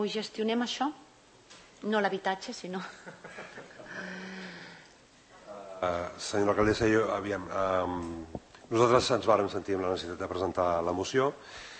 gestionem això? No l'habitatge, sinó... Senyora alcaldessa, nosaltres ens vàrem sentir amb la necessitat de presentar la moció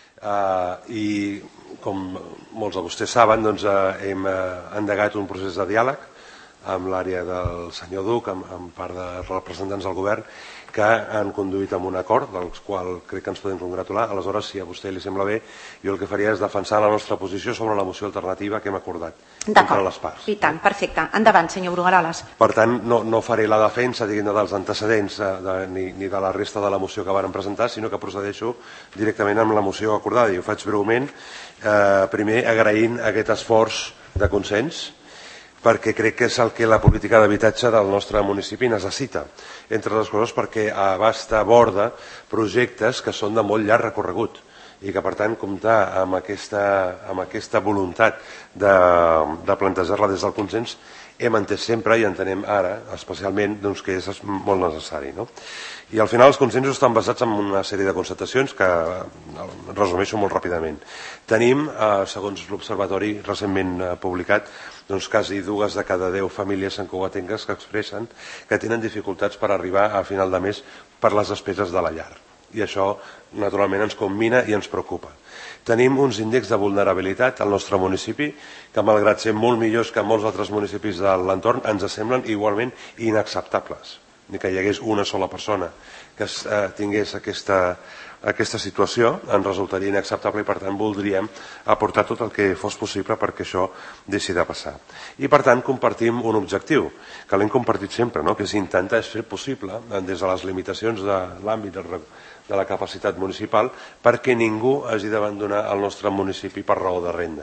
i, com molts de vostès saben, hem endegat un procés de diàleg amb l'àrea del senyor Duc, amb part de representants del govern, que han conduït amb un acord, del qual crec que ens podem congratular. Aleshores, si a vostè li sembla bé, jo el que faria és defensar la nostra posició sobre la moció alternativa que hem acordat entre les parts. I tant, perfecte. Endavant, senyor Brugueroles. Per tant, no faré la defensa dels antecedents ni de la resta de la moció que varen presentar, sinó que procedeixo directament amb la moció acordada. I ho faig breument, primer agraint aquest esforç de consens, perquè crec que és el que la política d'habitatge del nostre municipi necessita, entre les coses perquè aborda projectes que són de molt llarg recorregut i que per tant comptar amb aquesta voluntat de plantejar-la des del consens hem entès sempre i entenem ara especialment que és molt necessari. I al final els consensos estan basats en una sèrie de constatacions que resumeixo molt ràpidament. Tenim, segons l'Observatori recentment publicat, quasi 2 de cada 10 famílies santcugatenques que expressen que tenen dificultats per arribar a final de mes per les despeses de la llar. I això, naturalment, ens commina i ens preocupa. Tenim uns índexs de vulnerabilitat al nostre municipi que, malgrat ser molt millors que molts altres municipis de l'entorn, ens semblen igualment inacceptables. Ni que hi hagués una sola persona que tingués aquesta situació ens resultaria inacceptable i per tant voldríem aportar tot el que fos possible perquè això deixi de passar. I per tant compartim un objectiu que l'hem compartit sempre, que és intentar fer possible des de les limitacions de l'àmbit de la capacitat municipal perquè ningú hagi d'abandonar el nostre municipi per raó de renda.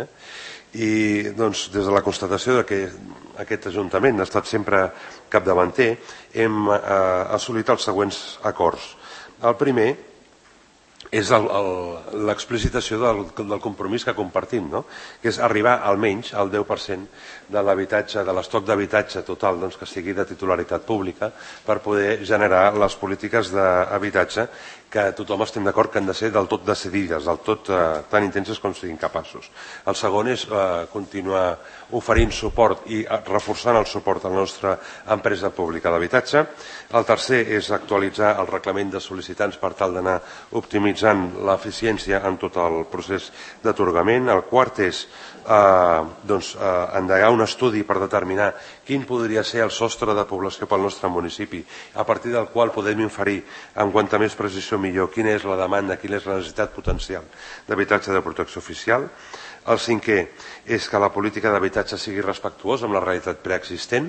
I des de la constatació que aquest Ajuntament ha estat sempre capdavanter hem assolit els següents acords. El primer és l'explicitació del compromís que compartim, que és arribar almenys al 10% de l'habitatge, de l'estoc d'habitatge total que sigui de titularitat pública per poder generar les polítiques d'habitatge que tothom estem d'acord que han de ser del tot decidides, del tot tan intenses com siguin capaços. El segon és continuar oferint suport i reforçant el suport a la nostra empresa pública d'habitatge. El tercer és actualitzar el reglament de sol·licitants per tal d'anar optimitzant l'eficiència en tot el procés d'atorgament. El quart és endegar un estudi per determinar quin podria ser el sostre de població pel nostre municipi, a partir del qual podem inferir amb quanta més precisió millor quina és la demanda, quina és la necessitat potencial d'habitatge de protecció oficial. El cinquè és que la política d'habitatge sigui respectuosa amb la realitat preexistent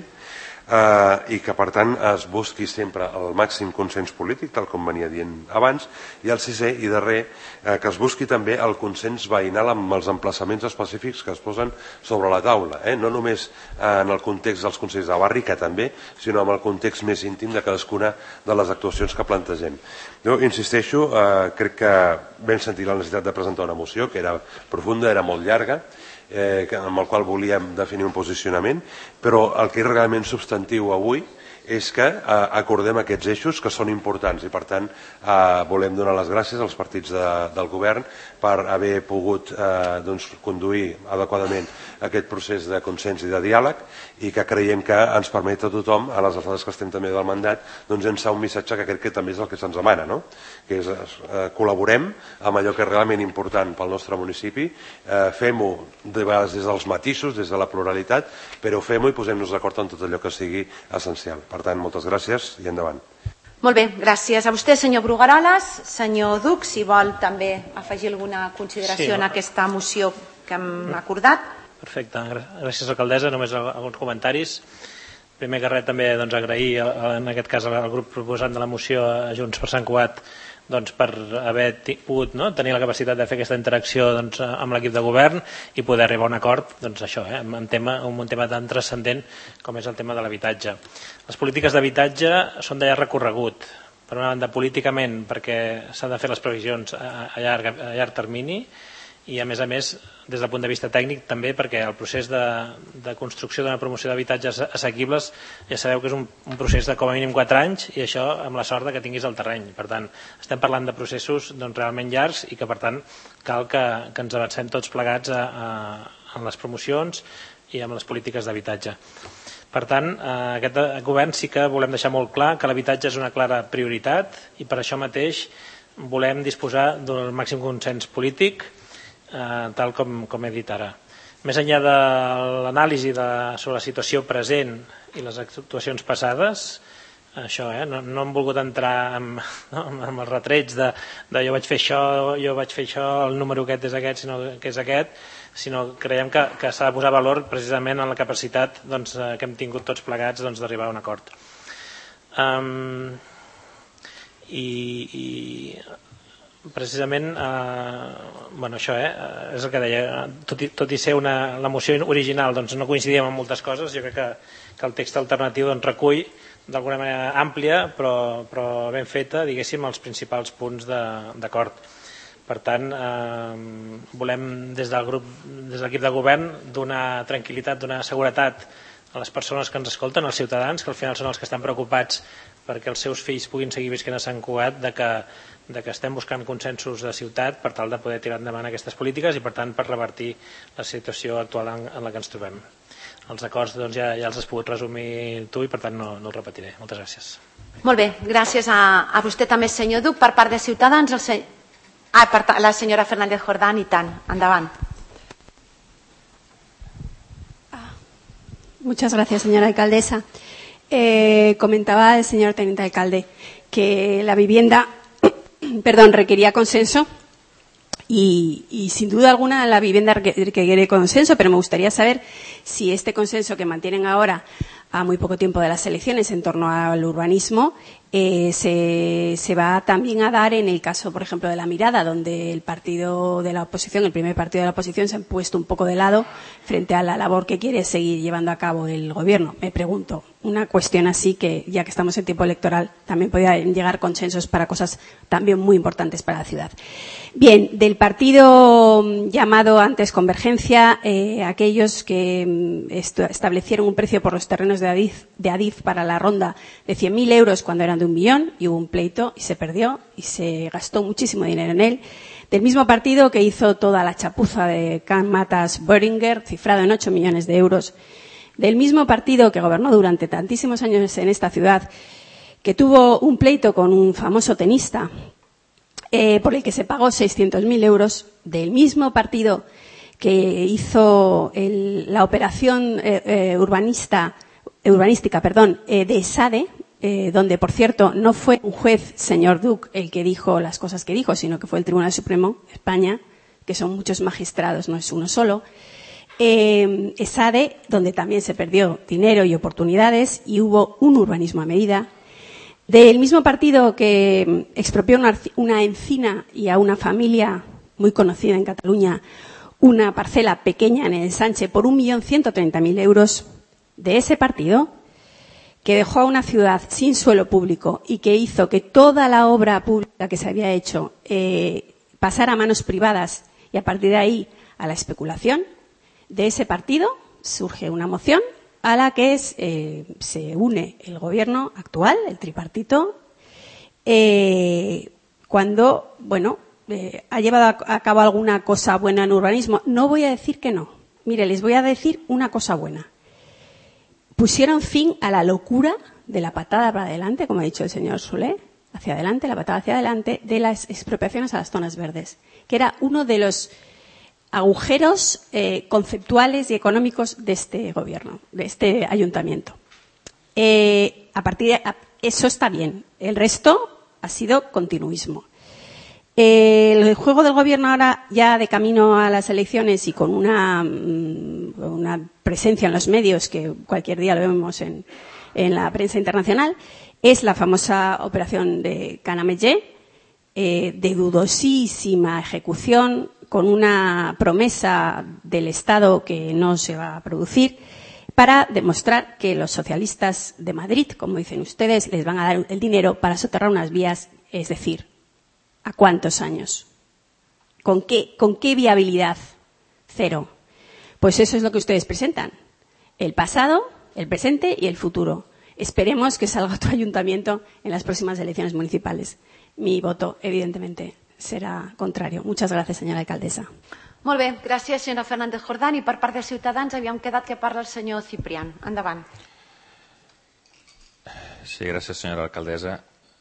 i que per tant es busqui sempre el màxim consens polític, tal com venia dient abans, i el sisè i darrer que es busqui també el consens veïnal amb els emplaçaments específics que es posen sobre la taula, no només en el context dels consells de barri, que també, sinó en el context més íntim de cadascuna de les actuacions que plantegem. Jo insisteixo, crec que vam sentir la necessitat de presentar una moció que era profunda, era molt llarga, amb el qual volíem definir un posicionament, però el que és realment substantiu avui és que acordem aquests eixos que són importants i per tant volem donar les gràcies als partits del govern per haver pogut conduir adequadament aquest procés de consens i de diàleg i que creiem que ens permet a tothom, a les alçades que estem també del mandat, llançar un missatge que crec que també és el que se'ns demana, que és col·laborem amb allò que és realment important pel nostre municipi, fem-ho de vegades des dels matisos, des de la pluralitat, però fem-ho i posem-nos d'acord en tot allò que sigui essencial. Per tant, moltes gràcies i endavant. Molt bé, gràcies a vostè, senyor Brugueroles. Senyor Duc, si vol també afegir alguna consideració en aquesta moció que hem acordat. Perfecte, gràcies alcaldessa. Només alguns comentaris. Primer que res també agrair en aquest cas al grup proposant de la moció a Junts per Sant Cugat per haver pogut tenir la capacitat de fer aquesta interacció amb l'equip de govern i poder arribar a un acord en un tema tan transcendent com és el tema de l'habitatge. Les polítiques d'habitatge són de llarg recorregut. Per una banda, políticament, perquè s'han de fer les previsions a llarg termini i, a més, des del punt de vista tècnic, també perquè el procés de construcció d'una promoció d'habitatges assequibles ja sabeu que és un procés de com a mínim 4 anys i això amb la sort que tinguis el terreny. Per tant, estem parlant de processos realment llargs i que, per tant, cal que ens avancem tots plegats a en les promocions i amb les polítiques d'habitatge. Per tant, aquest govern sí que volem deixar molt clar que l'habitatge és una clara prioritat i per això mateix volem disposar del màxim consens polític, tal com he dit ara. Més enllà de l'anàlisi sobre la situació present i les actuacions passades, això, no hem volgut entrar amb els retrets de jo vaig fer això, el número aquest és aquest, sinó que és aquest, sinó creiem que s'ha de posar valor precisament en la capacitat que hem tingut tots plegats d'arribar a un acord. I precisament això és el que deia, tot i ser la moció original no coincidíem en moltes coses. Jo crec que el text alternatiu recull d'alguna manera àmplia però ben feta, diguéssim, els principals punts d'acord. Per tant, volem des de l'equip de govern donar tranquil·litat, donar seguretat a les persones que ens escolten, als ciutadans, que al final són els que estan preocupats perquè els seus fills puguin seguir visquent a Sant Cugat, de que estem buscant consensos de ciutat per tal de poder tirar endavant aquestes polítiques i per tant per revertir la situació actual en la que ens trobem. Els acords ja els has pogut resumir tu i per tant no els repetiré. Moltes gràcies. Molt bé, gràcies a vostè també, senyor Duc. Per part de Ciutadans, la senyora Fernández Jordán, i tant. Endavant. Muchas gracias, señora alcaldesa. Comentaba el señor teniente alcalde que la vivienda requería consenso y sin duda alguna la vivienda requiere consenso, pero me gustaría saber si este consenso que mantienen ahora a muy poco tiempo de las elecciones en torno al urbanismo se va también a dar en el caso, por ejemplo, de La Mirada, donde el partido de la oposición, el primer partido de la oposición, se han puesto un poco de lado frente a la labor que quiere seguir llevando a cabo el gobierno. Me pregunto, una cuestión así que, ya que estamos en tiempo electoral, también podrían llegar consensos para cosas también muy importantes para la ciudad. Bien, del partido llamado antes Convergencia, aquellos que establecieron un precio por los terrenos de Adif para la ronda de 100.000 euros cuando eran de 1 millón, y hubo un pleito y se perdió y se gastó muchísimo dinero en él. Del mismo partido que hizo toda la chapuza de Can Matas Boehringer, cifrado en 8 millones de euros. Del mismo partido que gobernó durante tantísimos años en esta ciudad, que tuvo un pleito con un famoso tenista por el que se pagó 600.000 euros. Del mismo partido que hizo la operación urbanística de ESADE, donde, por cierto, no fue un juez, señor Duc, el que dijo las cosas que dijo, sino que fue el Tribunal Supremo de España, que son muchos magistrados, no es uno solo. ESADE, donde también se perdió dinero y oportunidades y hubo un urbanismo a medida. Del mismo partido que expropió una encina y a una familia muy conocida en Cataluña una parcela pequeña en el Ensanche por 1.130.000 euros. De ese partido que dejó a una ciudad sin suelo público y que hizo que toda la obra pública que se había hecho pasara a manos privadas y a partir de ahí a la especulación. De ese partido surge una moción a la que se une el gobierno actual, el tripartito, cuando, ha llevado a cabo alguna cosa buena en urbanismo. No voy a decir que no. Mire, les voy a decir una cosa buena. Pusieron fin a la locura de la patada para adelante, como ha dicho el señor Solé, hacia adelante, la patada hacia adelante, de las expropiaciones a las zonas verdes, que era uno de los agujeros conceptuales y económicos de este gobierno, de este ayuntamiento. A partir de eso está bien. El resto ha sido continuismo. El juego del gobierno ahora, ya de camino a las elecciones y con una presencia en los medios que cualquier día lo vemos en la prensa internacional, es la famosa operación de Canamellé, de dudosísima ejecución, con una promesa del Estado que no se va a producir, para demostrar que los socialistas de Madrid, como dicen ustedes, les van a dar el dinero para soterrar unas vías, es decir, ¿a cuántos años? ¿Con qué viabilidad? Cero. Pues eso es lo que ustedes presentan. El pasado, el presente y el futuro. Esperemos que salga otro ayuntamiento en las próximas elecciones municipales. Mi voto, evidentemente, será contrario. Muchas gracias, señora alcaldesa. Molt bé, gràcies, senyora Fernández Jordán. I per part de Ciutadans havíem quedat que parla el senyor Ciprián. Endavant. Sí, gracias, señora alcaldesa.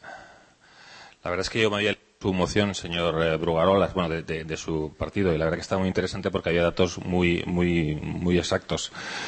La verdad es que yo me había su moción, señor Brugarolas, bueno, de su partido, y la verdad que está muy interesante porque había datos muy exactos.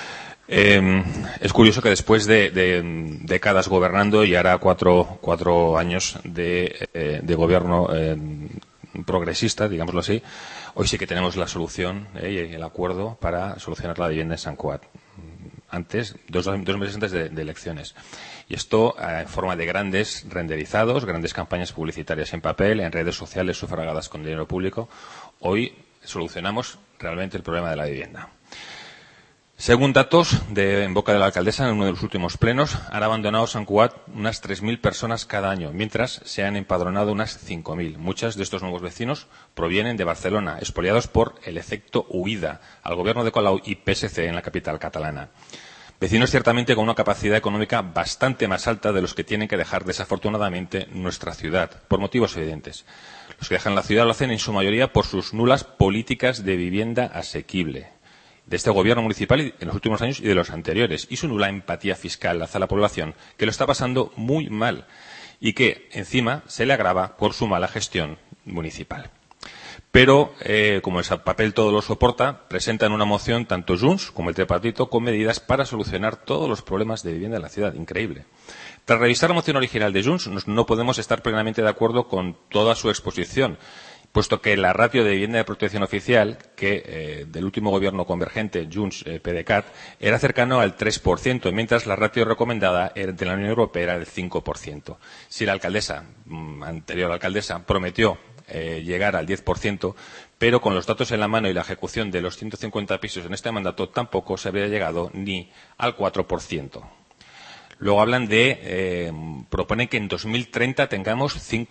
Es curioso que después de décadas gobernando y ahora cuatro años de gobierno progresista, digámoslo así, hoy sí que tenemos la solución y el acuerdo para solucionar la vivienda en Sant Cugat. Antes, dos meses antes de elecciones. Y esto en forma de grandes renderizados, grandes campañas publicitarias en papel, en redes sociales sufragadas con dinero público. Hoy solucionamos realmente el problema de la vivienda. Según datos en boca de la alcaldesa, en uno de los últimos plenos, han abandonado Sant Cugat unas 3.000 personas cada año, mientras se han empadronado unas 5.000. Muchos de estos nuevos vecinos provienen de Barcelona, expoliados por el efecto huida al gobierno de Colau y PSC en la capital catalana. Vecinos ciertamente con una capacidad económica bastante más alta de los que tienen que dejar desafortunadamente nuestra ciudad, por motivos evidentes. Los que dejan la ciudad lo hacen en su mayoría por sus nulas políticas de vivienda asequible de este gobierno municipal en los últimos años y de los anteriores, y su nula empatía fiscal hacia la población, que lo está pasando muy mal y que encima se le agrava por su mala gestión municipal. Pero, como el papel todo lo soporta, presentan una moción tanto Junts como el tripartito con medidas para solucionar todos los problemas de vivienda en la ciudad. Increíble. Tras revisar la moción original de Junts, no podemos estar plenamente de acuerdo con toda su exposición, puesto que la ratio de vivienda de protección oficial, que del último gobierno convergente, Junts, PDeCAT, era cercano al 3%, mientras la ratio recomendada de la Unión Europea era del 5%. Si la anterior alcaldesa, prometió llegar al 10%, pero con los datos en la mano y la ejecución de los 150 pisos en este mandato tampoco se habría llegado ni al 4%. Luego hablan proponen que en 2030 tengamos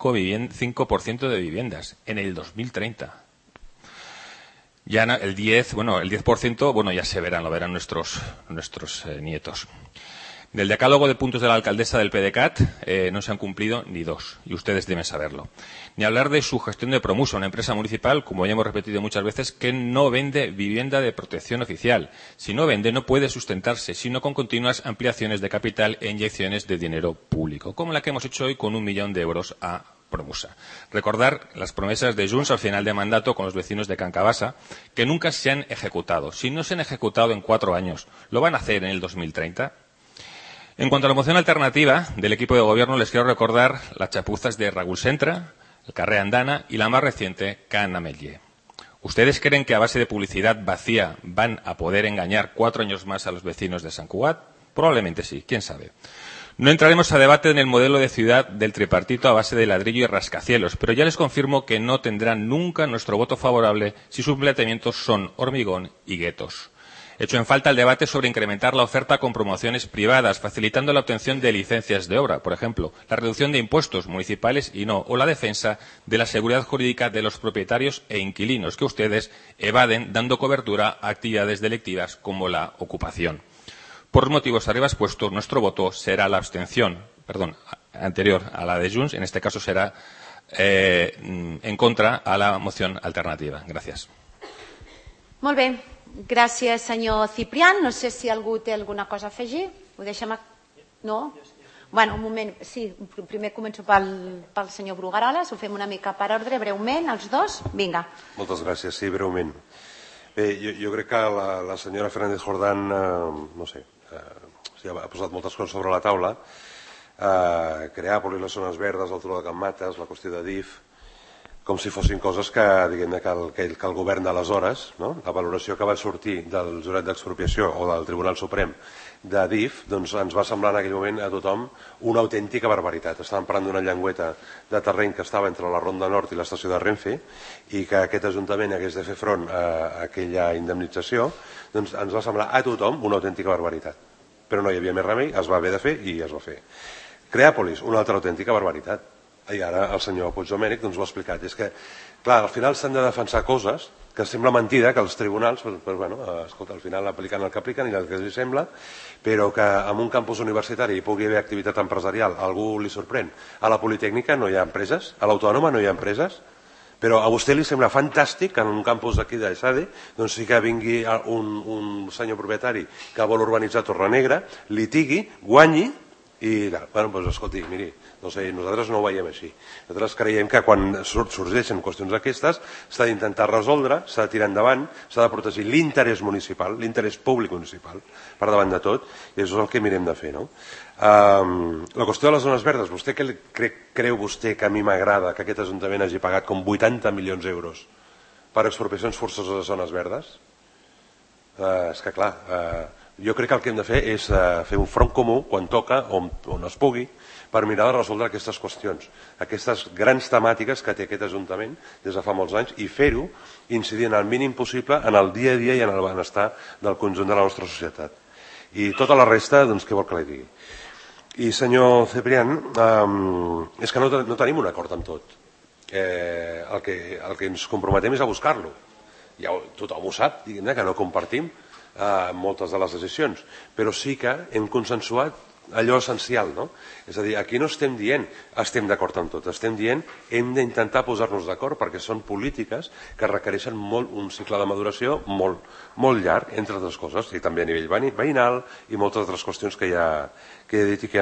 5% de viviendas. En el 2030. Ya el 10%, ya se verán, lo verán nuestros nietos. Del decálogo de puntos de la alcaldesa del PDeCAT no se han cumplido ni 2, y ustedes deben saberlo. Ni hablar de su gestión de Promusa, una empresa municipal, como ya hemos repetido muchas veces, que no vende vivienda de protección oficial. Si no vende, no puede sustentarse, sino con continuas ampliaciones de capital e inyecciones de dinero público, como la que hemos hecho hoy con 1 millón de euros a Promusa. Recordar las promesas de Junts al final de mandato con los vecinos de Can Cabasa, que nunca se han ejecutado. Si no se han ejecutado en 4 años, ¿lo van a hacer en el 2030? En cuanto a la moción alternativa del equipo de gobierno, les quiero recordar las chapuzas de Raúl Centra, el Carrer Andana y la más reciente, Can Ametller. ¿Ustedes creen que a base de publicidad vacía van a poder engañar 4 años más a los vecinos de Sant Cugat? Probablemente sí, quién sabe. No entraremos a debate en el modelo de ciudad del tripartito a base de ladrillo y rascacielos, pero ya les confirmo que no tendrán nunca nuestro voto favorable si sus planteamientos son hormigón y guetos. Hecho en falta el debate sobre incrementar la oferta con promociones privadas, facilitando la obtención de licencias de obra, por ejemplo, la reducción de impuestos municipales y no, o la defensa de la seguridad jurídica de los propietarios e inquilinos, que ustedes evaden dando cobertura a actividades delictivas como la ocupación. Por los motivos arriba expuestos, nuestro voto será la abstención, anterior a la de Junts, en este caso será en contra a la moción alternativa. Gracias. Molt bé. Gràcies, senyor Ciprián. No sé si algú té alguna cosa a afegir. Ho deixem No? Bueno, un moment. Sí, primer començo pel senyor Brugaroles. Ho fem una mica per ordre, breument, els dos. Vinga. Moltes gràcies. Sí, breument. Bé, jo crec que la senyora Fernández Jordán, ha posat moltes coses sobre la taula. Creàpolis, les zones verdes, el turó de Can Mates, la qüestió de DIF, com si fossin coses que el govern d'aleshores, la valoració que va sortir del jurat d'expropiació o del Tribunal Suprem de DIF, doncs ens va semblar en aquell moment a tothom una autèntica barbaritat. Estàvem parlant d'una llengüeta de terreny que estava entre la Ronda Nord i l'estació de Renfe i que aquest Ajuntament hagués de fer front a aquella indemnització, doncs ens va semblar a tothom una autèntica barbaritat. Però no hi havia més remei, es va haver de fer i es va fer. Creàpolis, una altra autèntica barbaritat. I ara el senyor Puigdomènech ho ha explicat. És que, clar, al final s'han de defensar coses que sembla mentida que els tribunals, escolta, al final apliquen el que apliquen i el que els sembla, però que en un campus universitari hi pugui haver activitat empresarial, a algú li sorprèn. A la Politècnica no hi ha empreses, a l'Autònoma no hi ha empreses, Però a vostè li sembla fantàstic que en un campus d'aquí d'ESADE doncs sí que vingui un senyor propietari que vol urbanitzar Torrenegra, litigui, guanyi i, bueno, doncs escolti, miri, no sé, nosaltres no ho veiem així. Nosaltres creiem que quan sorgeixen qüestions d'aquestes s'ha d'intentar resoldre, s'ha de tirar endavant, s'ha de protegir l'interès municipal, l'interès públic municipal, per davant de tot, i això és el que mirem de fer, no? La qüestió de les zones verdes, vostè creu vostè que a mi m'agrada que aquest Ajuntament hagi pagat com 80 milions d'euros per expropiacions forçoses de zones verdes? És que clar, jo crec que el que hem de fer és fer un front comú quan toca, on es pugui, per mirar de resoldre aquestes qüestions, aquestes grans temàtiques que té aquest Ajuntament des de fa molts anys i fer-ho incidint al mínim possible en el dia a dia i en el benestar del conjunt de la nostra societat. I tota la resta, doncs, què vol que li digui? I senyor Ciprián, és que no tenim un acord amb tot. El que ens comprometem és a buscar-lo. Ja tothom ho sap, diguem-ne, que no compartim moltes de les decisions, però sí que hem consensuat allò essencial, no? És a dir, aquí no estem dient estem d'acord amb tot, estem dient hem d'intentar posar-nos d'acord perquè són polítiques que requereixen un cicle de maduració molt llarg, entre altres coses, i també a nivell veïnal i moltes altres qüestions que ja he dit i que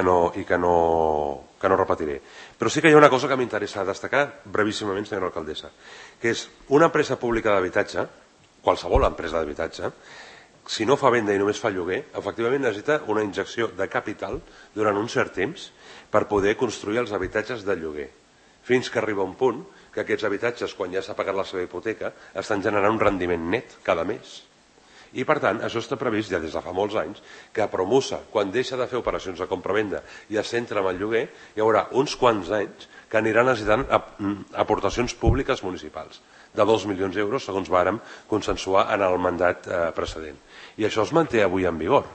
no repetiré. Però sí que hi ha una cosa que m'interessa destacar brevíssimament, senyora alcaldessa, que és una empresa pública d'habitatge, qualsevol empresa d'habitatge, si no fa venda i només fa lloguer, efectivament necessita una injecció de capital durant un cert temps per poder construir els habitatges de lloguer. Fins que arriba un punt que aquests habitatges, quan ja s'ha pagat la seva hipoteca, estan generant un rendiment net cada mes. I per tant, això està previst ja des de fa molts anys, que a Promusa, quan deixa de fer operacions de compra-venda i es centra en el lloguer, hi haurà uns quants anys que aniran necessitant aportacions públiques municipals de 2 milions d'euros, segons vàrem consensuar en el mandat precedent. I això es manté avui en vigor.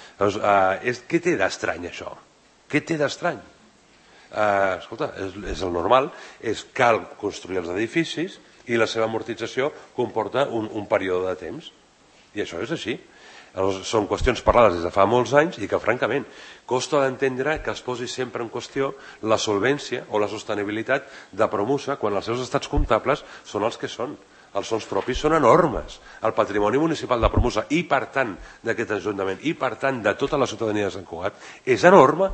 Què té d'estrany, això? Què té d'estrany? Escolta, és el normal, cal construir els edificis i la seva amortització comporta un període de temps. I això és així. Són qüestions parlades des de fa molts anys i que, francament, costa d'entendre que es posi sempre en qüestió la solvència o la sostenibilitat de Promusa quan els seus estats comptables són els que són. Els fons propis són enormes. El patrimoni municipal de Promusa i, per tant, d'aquest Ajuntament i, per tant, de tota la ciutadania de Sant Cugat és enorme.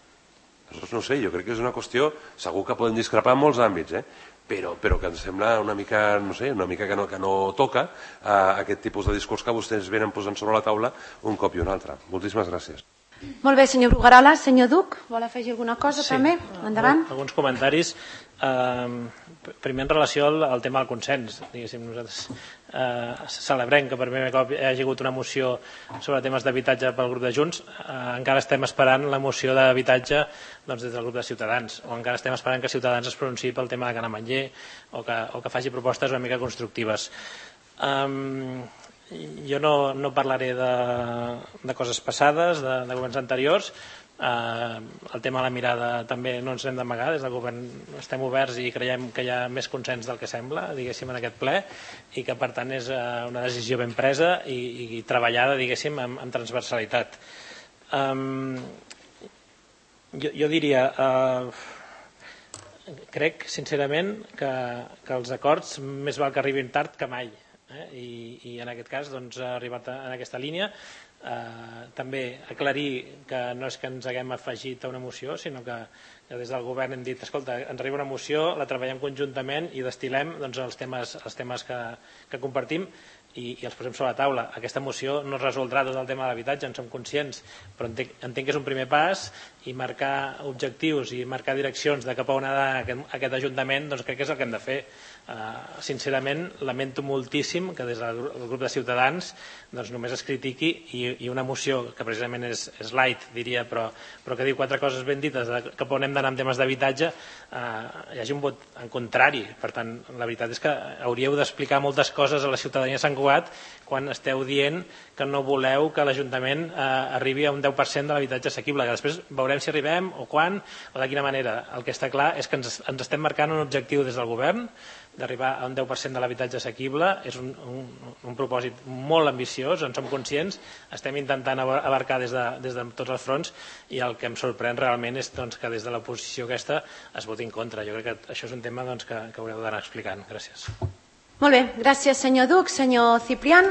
No sé, jo crec que és una qüestió, segur que podem discrepar en molts àmbits, però que ens sembla una mica, no sé, que no toca aquest tipus de discurs que vostès venen posant sobre la taula un cop i un altre. Moltíssimes gràcies. Molt bé, senyor Brugarola. Senyor Duc, vol afegir alguna cosa també? Endavant. Alguns comentaris. Primer en relació al tema del consens. Nosaltres celebrem que per primer cop hi hagi hagut una moció sobre temes d'habitatge pel grup de Junts. Encara estem esperant la moció d'habitatge des del grup de Ciutadans, o encara estem esperant que Ciutadans es pronunciï pel tema de Can Ametller o que faci propostes una mica constructives. Jo no parlaré de coses passades, de governs anteriors. El tema de la mirada també no ens hem d'amagar. Des del govern estem oberts i creiem que hi ha més consens del que sembla, diguéssim, en aquest ple, i que per tant és una decisió ben presa i treballada, diguéssim, amb transversalitat. Jo diria, crec sincerament que els acords més val que arribin tard que mai, i en aquest cas ha arribat en aquesta línia. També aclarir que no és que ens haguem afegit a una moció, sinó que des del govern hem dit, escolta, ens arriba una moció, la treballem conjuntament i destil·lem els temes que compartim i els posem sobre la taula. Aquesta moció no resoldrà tot el tema de l'habitatge, en som conscients, però entenc que és un primer pas, i marcar objectius i marcar direccions de cap a on ha d'anar aquest Ajuntament, doncs crec que és el que hem de fer. Sincerament, lamento moltíssim que des del grup de Ciutadans només es critiqui i una moció que precisament és light, diria, però que diu 4 coses ben dites de cap on hem d'anar en temes d'habitatge, hi hagi un vot en contrari. Per tant, la veritat és que hauríeu d'explicar moltes coses a la ciutadania de Sant Cugat quan esteu dient que no voleu que l'Ajuntament arribi a un 10% de l'habitatge assequible, que després veurem si arribem o quan o de quina manera. El que està clar és que ens estem marcant un objectiu des del govern d'arribar a un 10% de l'habitatge assequible. És un propòsit molt ambiciós, en som conscients, estem intentant abarcar des de tots els fronts, i el que em sorprèn realment és que des de l'oposició aquesta es voti en contra. Jo crec que això és un tema que haureu d'anar explicant. Gràcies. Molt bé, gràcies senyor Duc. Senyor Ciprián.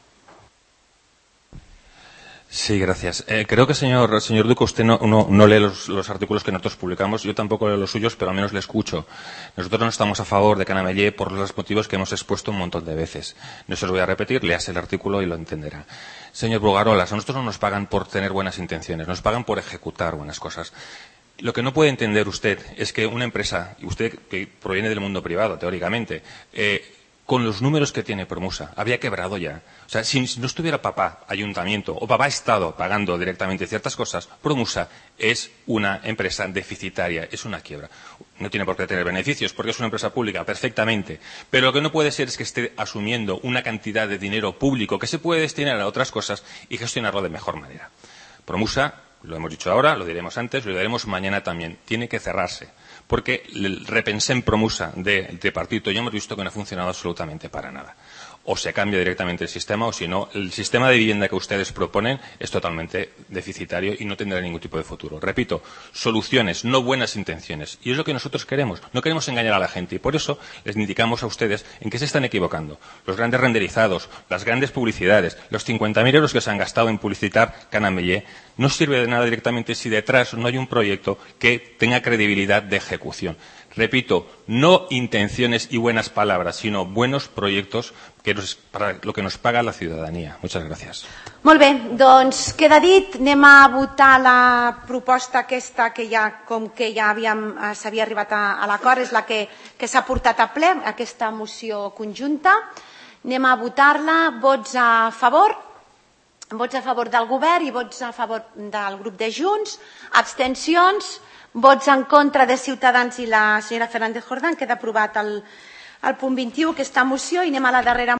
Sí, gracias. Creo que, señor Duque, usted no lee los artículos que nosotros publicamos. Yo tampoco leo los suyos, pero al menos le escucho. Nosotros no estamos a favor de Canamellé por los motivos que hemos expuesto un montón de veces. No se los voy a repetir, léase el artículo y lo entenderá. Señor Brugarolas, a nosotros no nos pagan por tener buenas intenciones, nos pagan por ejecutar buenas cosas. Lo que no puede entender usted es que una empresa, y usted que proviene del mundo privado, teóricamente, con los números que tiene Promusa, habría quebrado ya. O sea, si no estuviera papá, ayuntamiento, o papá Estado pagando directamente ciertas cosas, Promusa es una empresa deficitaria, es una quiebra. No tiene por qué tener beneficios, porque es una empresa pública, perfectamente. Pero lo que no puede ser es que esté asumiendo una cantidad de dinero público que se puede destinar a otras cosas y gestionarlo de mejor manera. Promusa, lo hemos dicho ahora, lo diremos antes, lo diremos mañana también, tiene que cerrarse. Porque el Repensem Promusa del tripartito ya hemos visto que no ha funcionado absolutamente para nada. O se cambia directamente el sistema, o si no, el sistema de vivienda que ustedes proponen es totalmente deficitario y no tendrá ningún tipo de futuro. Repito, soluciones, no buenas intenciones. Y es lo que nosotros queremos. No queremos engañar a la gente. Y por eso les indicamos a ustedes en qué se están equivocando. Los grandes renderizados, las grandes publicidades, los 50.000 euros que se han gastado en publicitar Canamellé, no sirve de nada directamente si detrás no hay un proyecto que tenga credibilidad de ejecución. Repito, no intenciones y buenas palabras, sino buenos proyectos para lo que nos paga la ciudadanía. Muchas gracias. Molt bé, doncs queda dit. Anem a votar la proposta aquesta que ja, com que ja s'havia arribat a l'acord, és la que s'ha portat a ple, aquesta moció conjunta. Anem a votar-la. Vots a favor? Vots a favor del govern i vots a favor del grup de Junts. Abstencions? Vots en contra de Ciutadans i la senyora Fernández Jordán. Queda aprovat el punt 21, aquesta moció, i anem a la darrera